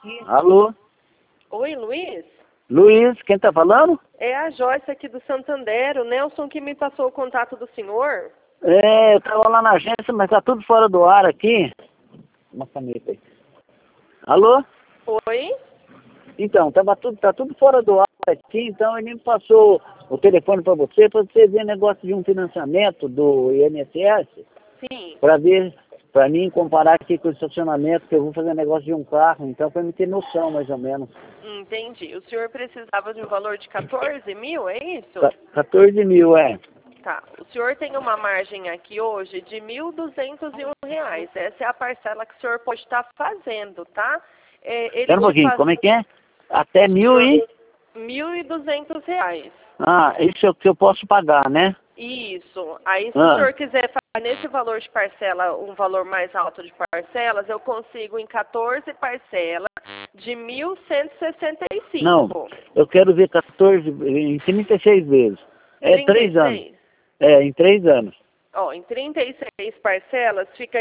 Alô? Oi, Luiz? Luiz, quem tá falando? É a Joyce aqui do Santander, o Nelson que me passou o contato do senhor. Eu tava lá na agência, mas tá tudo fora do ar aqui. Uma caneta aí. Alô? Oi? Então, tá tudo fora do ar aqui, então ele me passou o telefone pra você ver negócio de um financiamento do INSS, Sim. pra mim comparar aqui com o estacionamento, que eu vou fazer negócio de um carro, então pra me ter noção, mais ou menos. Entendi. O senhor precisava de um valor de 14 mil, é isso? 14 mil, é. Tá. O senhor tem uma margem aqui hoje de R$ 1.201. Essa é a parcela que o senhor pode estar fazendo, tá? Espera um pouquinho, como é que é? Até mil e... R$ 1.200. Isso é o que eu posso pagar, né? Isso. Aí, se o senhor quiser fazer nesse valor de parcela, um valor mais alto de parcelas, eu consigo em 14 parcelas de 1.165. Não, eu quero ver 14, em 36 vezes. 3 anos. 36? Em 3 anos. Ó, em 36 parcelas fica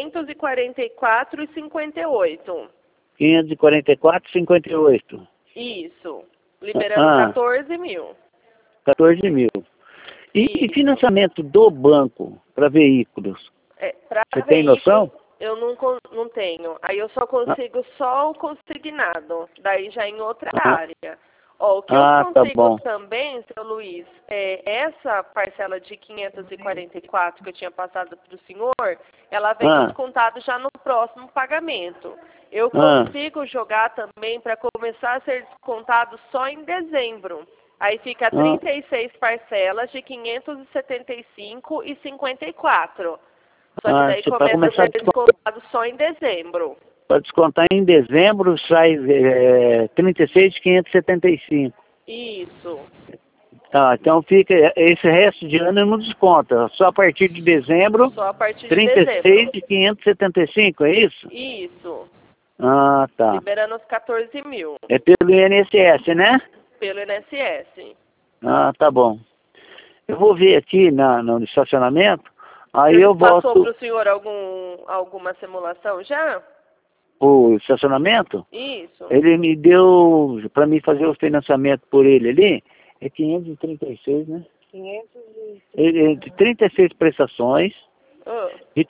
544,58. 544,58. Isso. Liberando 14 mil. 14 mil. E Isso. financiamento do banco para veículos? Para Você tem noção? Eu não tenho. Aí eu só consigo só o consignado. Daí já em outra área. Ó, o que eu consigo também, seu Luiz, essa parcela de 544 que eu tinha passado para o senhor, ela vem descontada já no próximo pagamento. Eu consigo jogar também para começar a ser descontado só em dezembro. Aí fica 36 parcelas de 575,54. Só que daí começa a ser descontado só em dezembro. Para descontar em dezembro sai 36.575. Isso. Tá, então fica esse resto de ano não desconta. Só a partir de dezembro. Só a partir de 36 de 575, é isso? Isso. Tá. Liberando os 14 mil. É pelo INSS, né? Pelo INSS. Tá bom. Eu vou ver aqui no estacionamento, aí eu volto... Passou para o senhor alguma simulação já? O estacionamento? Isso. Ele me deu, para mim fazer o financiamento por ele ali, é 536, né? 36 prestações de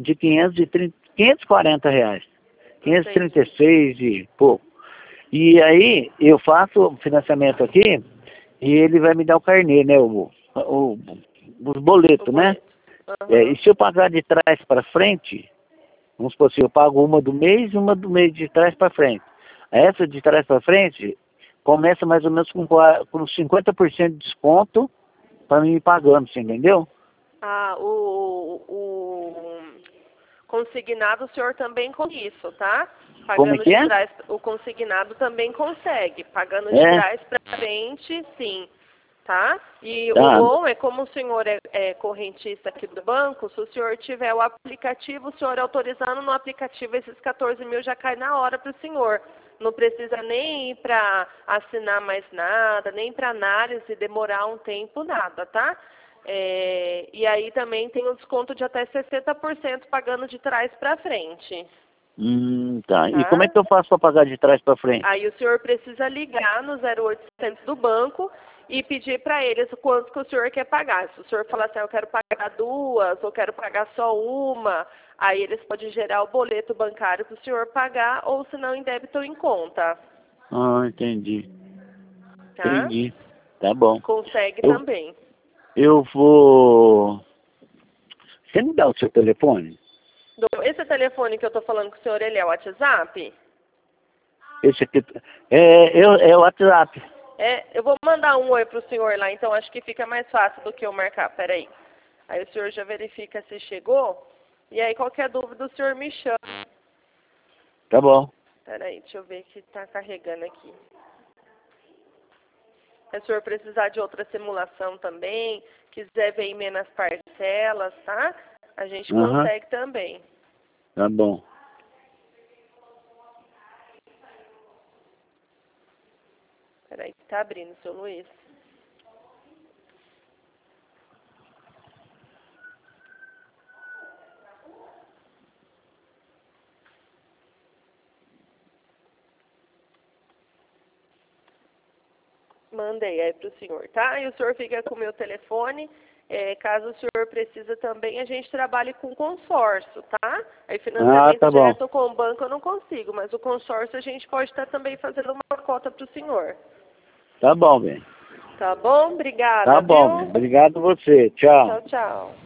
540 reais. 536 e pouco. E aí eu faço o financiamento aqui e ele vai me dar o carnê, né? Os boletos, né? E se eu pagar de trás para frente, vamos supor assim, eu pago uma do mês e uma do mês de trás para frente. Essa de trás para frente começa mais ou menos com 50% de desconto para mim ir pagando, você entendeu? O consignado o senhor também com isso, tá? Como é Pagando que é? de trás, o consignado também consegue. Pagando de trás para frente, sim. Tá? E o bom é como o senhor é correntista aqui do banco, se o senhor tiver o aplicativo, o senhor autorizando no aplicativo, esses 14 mil já cai na hora para o senhor. Não precisa nem ir para assinar mais nada, nem para análise, demorar um tempo, nada, tá? E aí também tem um desconto de até 60% pagando de trás para frente. Tá. E como é que eu faço para pagar de trás para frente? Aí o senhor precisa ligar no 0800 do banco e pedir para eles o quanto que o senhor quer pagar. Se o senhor falar assim, eu quero pagar 2, ou quero pagar só uma, aí eles podem gerar o boleto bancário para o senhor pagar, ou se não, em débito ou em conta. Entendi. Tá? Entendi. Tá bom. Consegue também. Eu vou... Você me dá o seu telefone? Esse telefone que eu estou falando com o senhor, ele é o WhatsApp? Esse aqui é o WhatsApp. Eu vou mandar um oi para o senhor lá, então acho que fica mais fácil do que eu marcar. Peraí. Aí o senhor já verifica se chegou. E aí qualquer dúvida o senhor me chama. Tá bom. Peraí, deixa eu ver que está carregando aqui. Se o senhor precisar de outra simulação também, quiser ver em menos parcelas, tá? A gente consegue também. Tá bom. Peraí, que tá abrindo, seu Luiz. Mandei aí para o senhor, tá? E o senhor fica com o meu telefone. Caso o senhor precisa também, a gente trabalhe com consórcio, tá? Aí financiamento tá bom. direto com o banco eu não consigo, mas o consórcio a gente pode estar também fazendo uma cota para o senhor. Tá bom, bem. Tá bom? Obrigada, Tá bom, viu? bem. Obrigado a você. Tchau. Tchau, tchau.